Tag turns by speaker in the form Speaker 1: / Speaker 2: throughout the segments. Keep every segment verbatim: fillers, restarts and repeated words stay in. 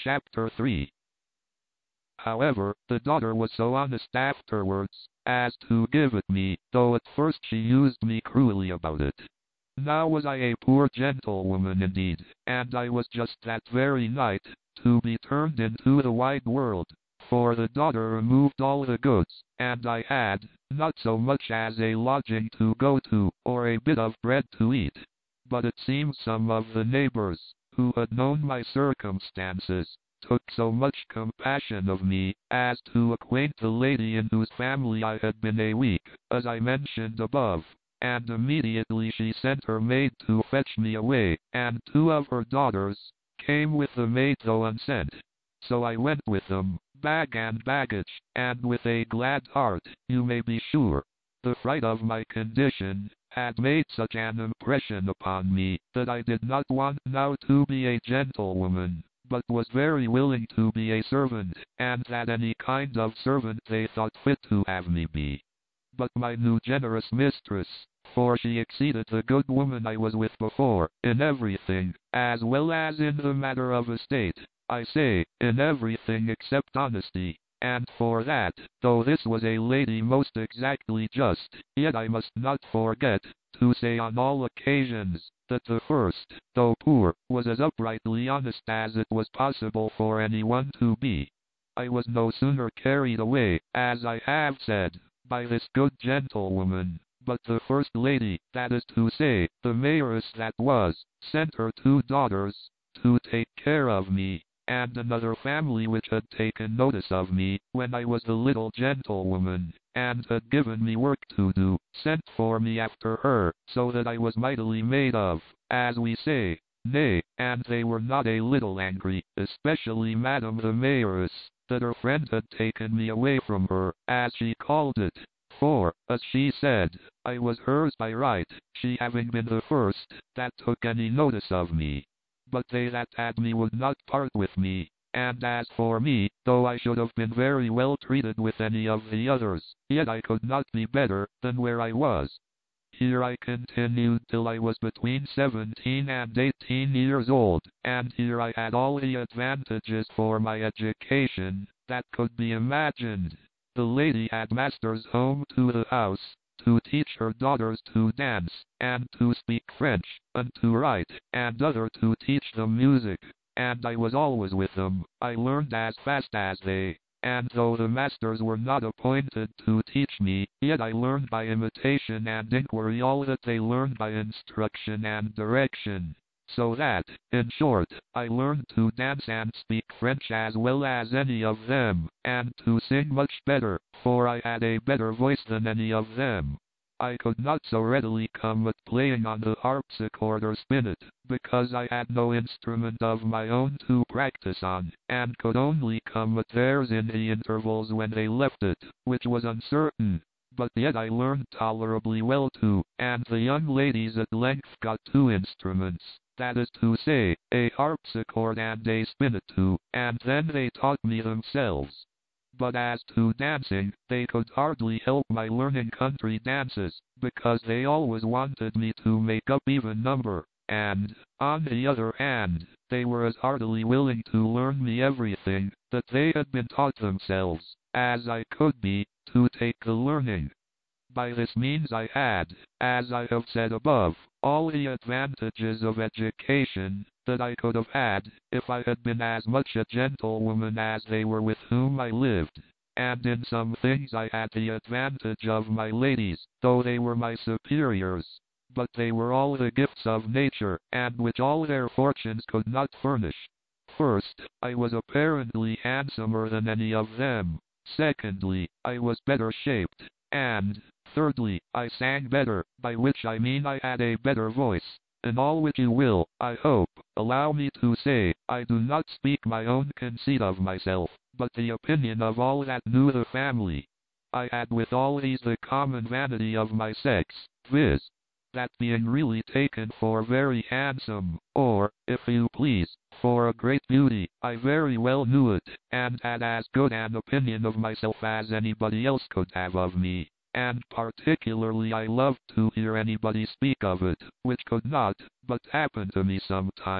Speaker 1: Chapter three. However, the daughter was so honest afterwards, as to give it me, though at first she used me cruelly about it. Now was I a poor gentlewoman indeed, and I was just that very night, to be turned into the wide world, for the daughter removed all the goods, and I had, not so much as a lodging to go to, or a bit of bread to eat. But it seems some of the neighbors, who had known my circumstances, took so much compassion of me, as to acquaint the lady in whose family I had been a week, as I mentioned above, and immediately she sent her maid to fetch me away, and two of her daughters came with the maid though unsent. So I went with them, bag and baggage, and with a glad heart, you may be sure. The fright of my condition had made such an impression upon me, that I did not want now to be a gentlewoman, but was very willing to be a servant, and that any kind of servant they thought fit to have me be. But my new generous mistress, for she exceeded the good woman I was with before, in everything, as well as in the matter of estate, I say, in everything except honesty, and for that, though this was a lady most exactly just, yet I must not forget to say on all occasions, that the first, though poor, was as uprightly honest as it was possible for anyone to be. I was no sooner carried away, as I have said, by this good gentlewoman, but the first lady, that is to say, the mayoress that was, sent her two daughters, to take care of me, and another family which had taken notice of me, when I was the little gentlewoman, and had given me work to do, sent for me after her, so that I was mightily made of, as we say. Nay, and they were not a little angry, especially Madame the Mayoress, that her friend had taken me away from her, as she called it, for, as she said, I was hers by right, she having been the first that took any notice of me. But they that had me would not part with me, and as for me, though I should have been very well treated with any of the others, yet I could not be better than where I was. Here I continued till I was between seventeen and eighteen years old, and here I had all the advantages for my education that could be imagined. The lady had masters home to the house, to teach her daughters to dance, and to speak French, and to write, and other to teach them music, and I was always with them. I learned as fast as they, and though the masters were not appointed to teach me, yet I learned by imitation and inquiry all that they learned by instruction and direction. So that, in short, I learned to dance and speak French as well as any of them, and to sing much better, for I had a better voice than any of them. I could not so readily come at playing on the harpsichord or spinet, because I had no instrument of my own to practice on, and could only come at theirs in the intervals when they left it, which was uncertain. But yet I learned tolerably well too, and the young ladies at length got two instruments, that is to say, a harpsichord and a spinet too, and then they taught me themselves. But as to dancing, they could hardly help my learning country dances, because they always wanted me to make up even number, and, on the other hand, they were as heartily willing to learn me everything that they had been taught themselves, as I could be, to take the learning. By this means I had, as I have said above, all the advantages of education that I could have had if I had been as much a gentlewoman as they were with whom I lived, and in some things I had the advantage of my ladies, though they were my superiors, but they were all the gifts of nature, and which all their fortunes could not furnish. First, I was apparently handsomer than any of them. Secondly, I was better shaped, and, thirdly, I sang better, by which I mean I had a better voice. In all which you will, I hope, allow me to say, I do not speak my own conceit of myself, but the opinion of all that knew the family. I had with all these the common vanity of my sex, viz., that being really taken for very handsome, or, if you please, for a great beauty, I very well knew it, and had as good an opinion of myself as anybody else could have of me, and particularly I loved to hear anybody speak of it, which could not but happen to me sometimes.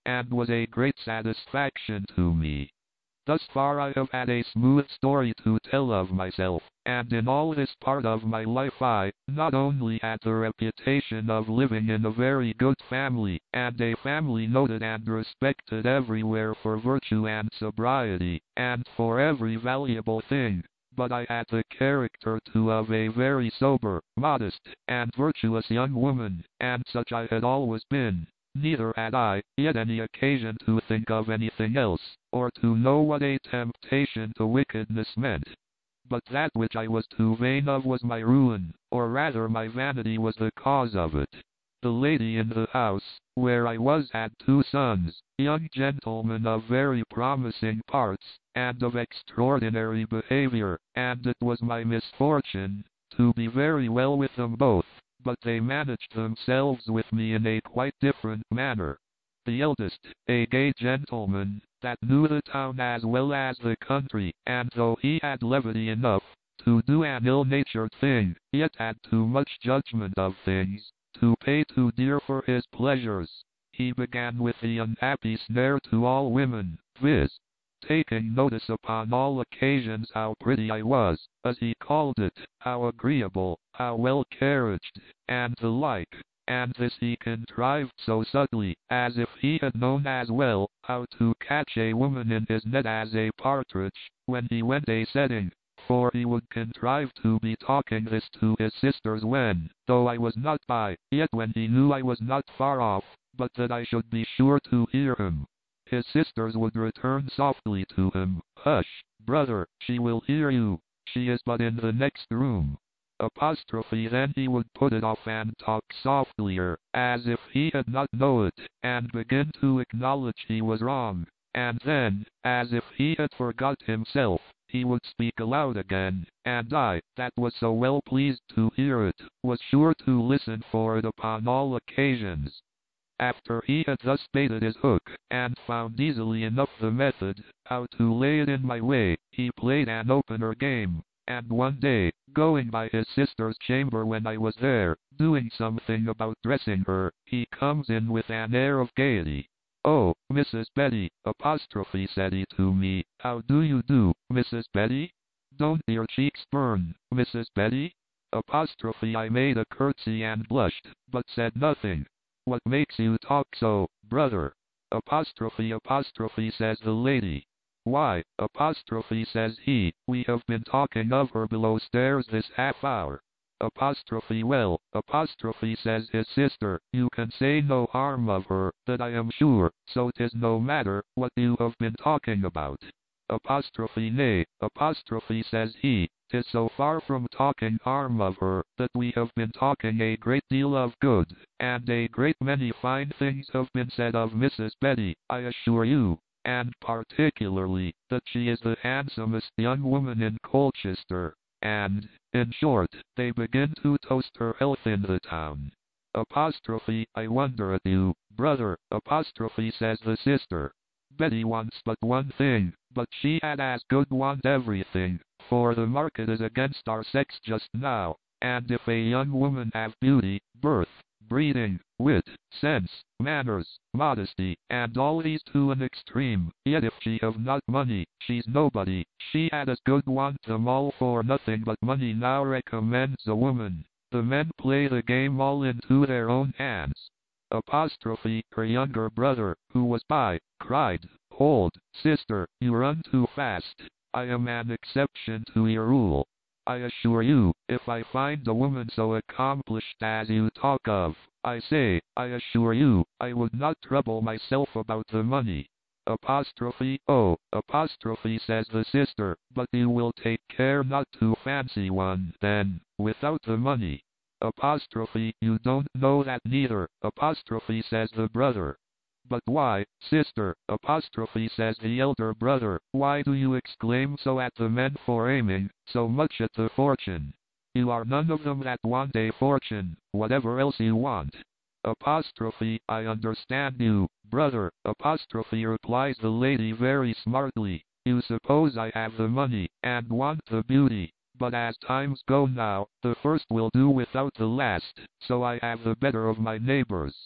Speaker 1: and was a great satisfaction to me. Thus far I have had a smooth story to tell of myself, and in all this part of my life I, not only had the reputation of living in a very good family, and a family noted and respected everywhere for virtue and sobriety, and for every valuable thing, but I had the character too of a very sober, modest, and virtuous young woman, and such I had always been. Neither had I yet any occasion to think of anything else, or to know what a temptation to wickedness meant. But that which I was too vain of was my ruin, or rather my vanity was the cause of it. The lady in the house, where I was, had two sons, young gentlemen of very promising parts, and of extraordinary behavior, and it was my misfortune to be very well with them both, but they managed themselves with me in a quite different manner. The eldest, a gay gentleman, that knew the town as well as the country, and though he had levity enough to do an ill-natured thing, yet had too much judgment of things to pay too dear for his pleasures. He began with the unhappy snare to all women, viz., taking notice upon all occasions how pretty I was, as he called it, how agreeable, how well carriaged, and the like, and this he contrived so subtly, as if he had known as well how to catch a woman in his net as a partridge, when he went a-setting, for he would contrive to be talking this to his sisters when, though I was not by, yet when he knew I was not far off, but that I should be sure to hear him, his sisters would return softly to him, "Hush, brother, she will hear you, she is but in the next room." Apostrophe then he would put it off and talk softlier, as if he had not know it, and begin to acknowledge he was wrong, and then, as if he had forgot himself, he would speak aloud again, and I, that was so well pleased to hear it, was sure to listen for it upon all occasions. After he had thus baited his hook, and found easily enough the method, how to lay it in my way, he played an opener game, and one day, going by his sister's chamber when I was there, doing something about dressing her, he comes in with an air of gaiety. "Oh, Missus Betty," apostrophe said he to me, "how do you do, Missus Betty? Don't your cheeks burn, Missus Betty?" Apostrophe I made a curtsy and blushed, but said nothing. "What makes you talk so, brother?" Apostrophe apostrophe says the lady. "Why," apostrophe says he, "we have been talking of her below stairs this half hour." Apostrophe well, apostrophe says his sister, "You can say no harm of her, that I am sure, so 'tis no matter what you have been talking about." Apostrophe nay, apostrophe says he, "'Tis so far from talking harm of her, that we have been talking a great deal of good, and a great many fine things have been said of Missus Betty, I assure you, and particularly, that she is the handsomest young woman in Colchester, and, in short, they begin to toast her health in the town." Apostrophe, I wonder at you, brother, apostrophe says the sister. "Betty wants but one thing, but she had as good want everything, for the market is against our sex just now, and if a young woman have beauty, birth, breeding, wit, sense, manners, modesty, and all these to an extreme, yet if she have not money, she's nobody. She had as good want them all, for nothing but money now recommends a woman. The men play the game all into their own hands." Apostrophe, her younger brother, who was by, cried, "Hold, sister, you run too fast. I am an exception to your rule. I assure you, if I find a woman so accomplished as you talk of, I say, I assure you, I would not trouble myself about the money." Apostrophe, oh, apostrophe says the sister, "But you will take care not to fancy one, then, without the money." Apostrophe, "You don't know that neither," apostrophe says the brother. "But why, sister," apostrophe says the elder brother, "why do you exclaim so at the men for aiming so much at the fortune? You are none of them that want a fortune, whatever else you want." Apostrophe, "I understand you, brother," apostrophe replies the lady very smartly. "You suppose I have the money, and want the beauty. But as times go now, the first will do without the last, so I have the better of my neighbors."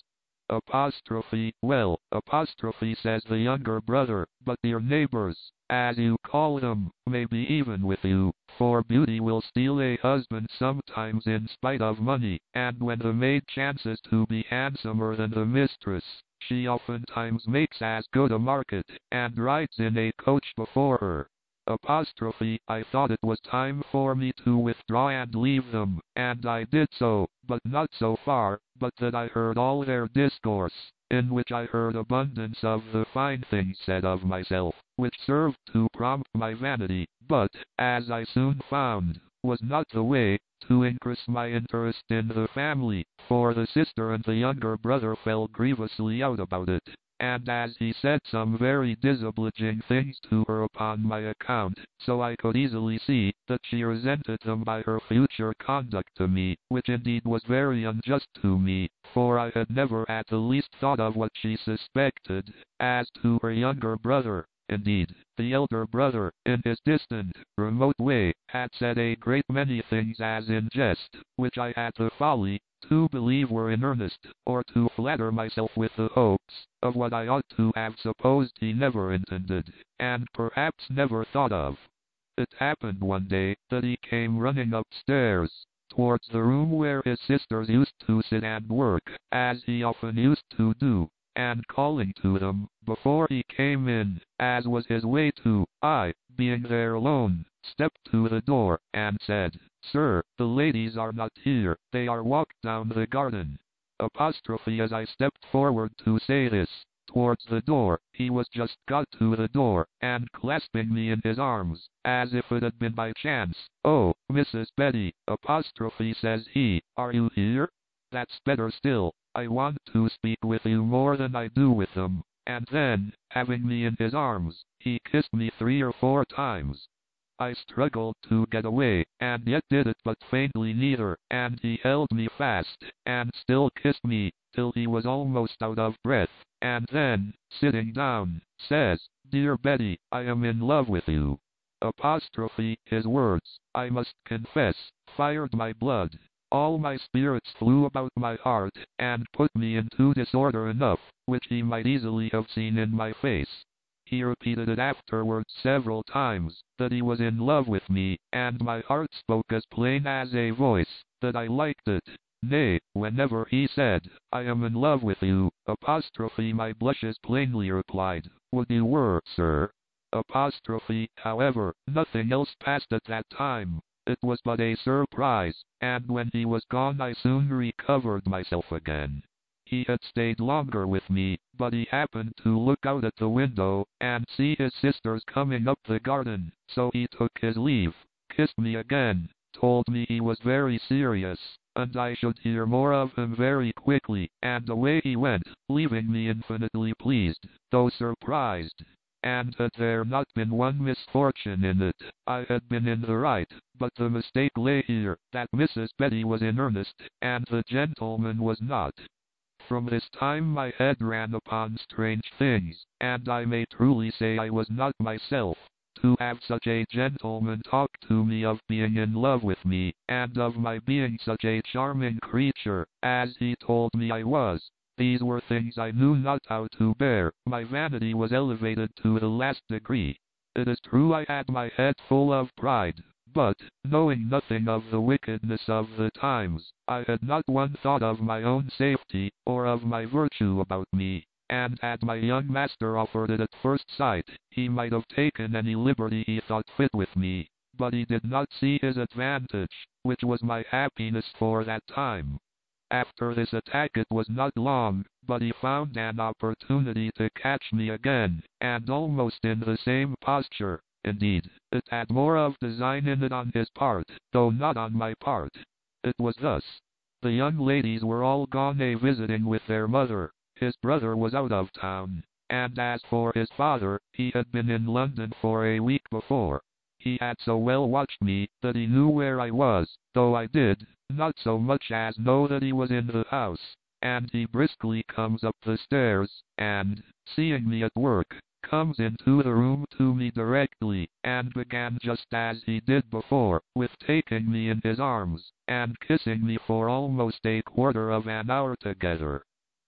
Speaker 1: Apostrophe, well, apostrophe says the younger brother, but your neighbors, as you call them, may be even with you, for beauty will steal a husband sometimes in spite of money, and when the maid chances to be handsomer than the mistress, she oftentimes makes as good a market, and rides in a coach before her. Apostrophe, I thought it was time for me to withdraw and leave them, and I did so, but not so far, but that I heard all their discourse, in which I heard abundance of the fine things said of myself, which served to prompt my vanity, but, as I soon found, was not the way to increase my interest in the family, for the sister and the younger brother fell grievously out about it. And as he said some very disobliging things to her upon my account, so I could easily see that she resented them by her future conduct to me, which indeed was very unjust to me, for I had never at the least thought of what she suspected. As to her younger brother, indeed, the elder brother, in his distant, remote way, had said a great many things as in jest, which I had the folly to believe were in earnest, or to flatter myself with the hopes of what I ought to have supposed he never intended, and perhaps never thought of. It happened one day that he came running upstairs, towards the room where his sisters used to sit and work, as he often used to do, and calling to them, before he came in, as was his way to, I, being there alone, stepped to the door, and said, Sir, the ladies are not here, they are walked down the garden. Apostrophe as I stepped forward to say this, towards the door, he was just got to the door, and clasping me in his arms, as if it had been by chance. Oh, Missus Betty, apostrophe says he, are you here? That's better still, I want to speak with you more than I do with them. And then, having me in his arms, he kissed me three or four times. I struggled to get away, and yet did it but faintly neither, and he held me fast, and still kissed me, till he was almost out of breath, and then, sitting down, says, Dear Betty, I am in love with you. Apostrophe, his words, I must confess, fired my blood. All my spirits flew about my heart, and put me into disorder enough, which he might easily have seen in my face. He repeated it afterwards several times, that he was in love with me, and my heart spoke as plain as a voice, that I liked it. Nay, whenever he said, I am in love with you, apostrophe my blushes plainly replied, Would you were, sir. Apostrophe, however, nothing else passed at that time. It was but a surprise, and when he was gone I soon recovered myself again. He had stayed longer with me, but he happened to look out at the window, and see his sisters coming up the garden, so he took his leave, kissed me again, told me he was very serious, and I should hear more of him very quickly, and away he went, leaving me infinitely pleased, though surprised. And had there not been one misfortune in it, I had been in the right, but the mistake lay here, that Missus Betty was in earnest, and the gentleman was not. From this time my head ran upon strange things, and I may truly say I was not myself. To have such a gentleman talk to me of being in love with me, and of my being such a charming creature, as he told me I was, these were things I knew not how to bear. My vanity was elevated to the last degree. It is true I had my head full of pride, but, knowing nothing of the wickedness of the times, I had not one thought of my own safety, or of my virtue about me, and had my young master offered it at first sight, he might have taken any liberty he thought fit with me, but he did not see his advantage, which was my happiness for that time. After this attack it was not long, but he found an opportunity to catch me again, and almost in the same posture. Indeed, it had more of design in it on his part, though not on my part. It was thus. The young ladies were all gone a-visiting with their mother. His brother was out of town, and as for his father, he had been in London for a week before. He had so well watched me, that he knew where I was, though I did not so much as know that he was in the house, and he briskly comes up the stairs, and, seeing me at work, comes into the room to me directly, and began just as he did before, with taking me in his arms, and kissing me for almost a quarter of an hour together.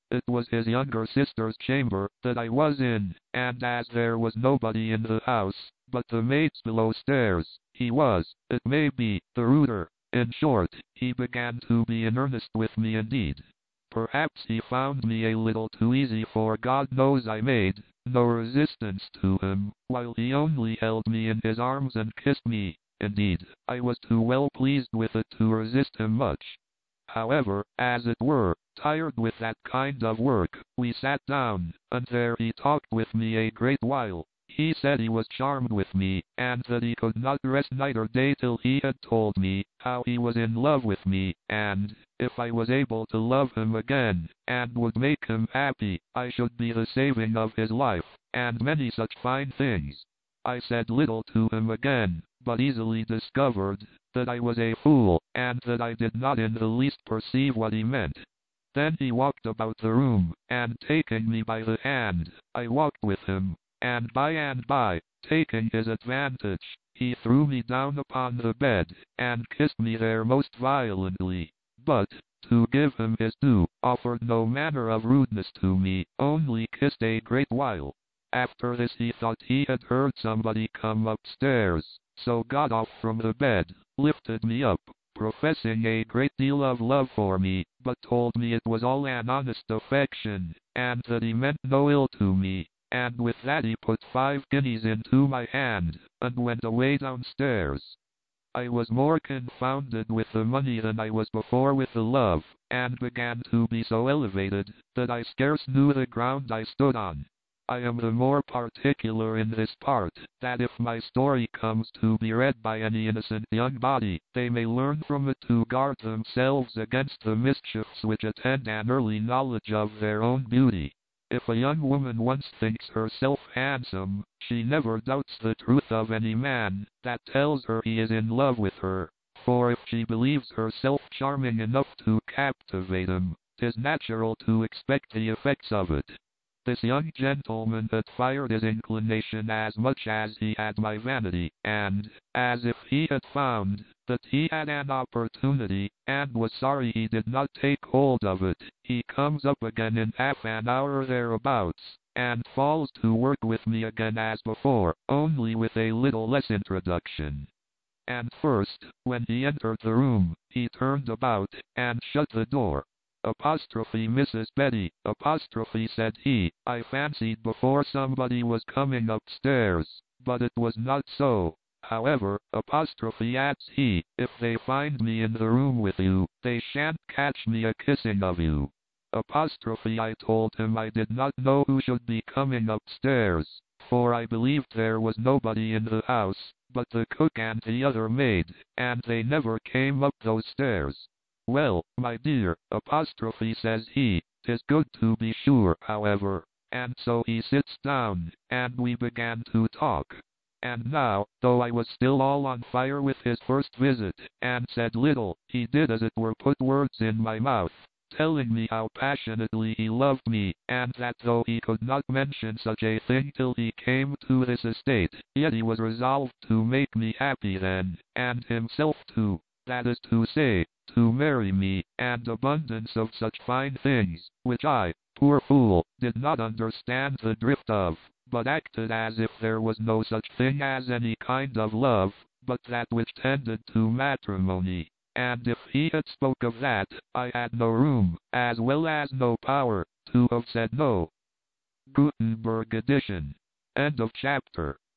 Speaker 1: It was his younger sister's chamber that I was in, and as there was nobody in the house but the maids below stairs, he was, it may be, the ruder. In short, he began to be in earnest with me indeed. Perhaps he found me a little too easy, for God knows I made no resistance to him, while he only held me in his arms and kissed me. Indeed, I was too well pleased with it to resist him much. However, as it were, tired with that kind of work, we sat down, and there he talked with me a great while. He said he was charmed with me, and that he could not rest night or day till he had told me how he was in love with me, and, if I was able to love him again, and would make him happy, I should be the saving of his life, and many such fine things. I said little to him again, but easily discovered that I was a fool, and that I did not in the least perceive what he meant. Then he walked about the room, and taking me by the hand, I walked with him, and by and by, taking his advantage, he threw me down upon the bed, and kissed me there most violently, but, to give him his due, offered no manner of rudeness to me, only kissed a great while. After this he thought he had heard somebody come upstairs, so got off from the bed, lifted me up, professing a great deal of love for me, but told me it was all an honest affection, and that he meant no ill to me. And with that he put five guineas into my hand, and went away downstairs. I was more confounded with the money than I was before with the love, and began to be so elevated, that I scarce knew the ground I stood on. I am the more particular in this part, that if my story comes to be read by any innocent young body, they may learn from it to guard themselves against the mischiefs which attend an early knowledge of their own beauty. If a young woman once thinks herself handsome, she never doubts the truth of any man that tells her he is in love with her, for if she believes herself charming enough to captivate him, 'tis natural to expect the effects of it. This young gentleman had fired his inclination as much as he had my vanity, and, as if he had found that he had an opportunity, and was sorry he did not take hold of it, he comes up again in half an hour thereabouts, and falls to work with me again as before, only with a little less introduction. And first, when he entered the room, he turned about, and shut the door. Apostrophe Missus Betty, apostrophe said he, I fancied before somebody was coming upstairs, but it was not so. However, apostrophe adds he, if they find me in the room with you, they shan't catch me a kissing of you. Apostrophe I told him I did not know who should be coming upstairs, for I believed there was nobody in the house, but the cook and the other maid, and they never came up those stairs. Well, my dear, apostrophe says he, 'tis good to be sure, however, and so he sits down, and we began to talk. And now, though I was still all on fire with his first visit, and said little, he did as it were put words in my mouth, telling me how passionately he loved me, and that though he could not mention such a thing till he came to this estate, yet he was resolved to make me happy then, and himself too, that is to say, to marry me, and abundance of such fine things, which I, poor fool, did not understand the drift of, but acted as if there was no such thing as any kind of love, but that which tended to matrimony. And if he had spoke of that, I had no room, as well as no power, to have said no. Gutenberg edition. End of chapter.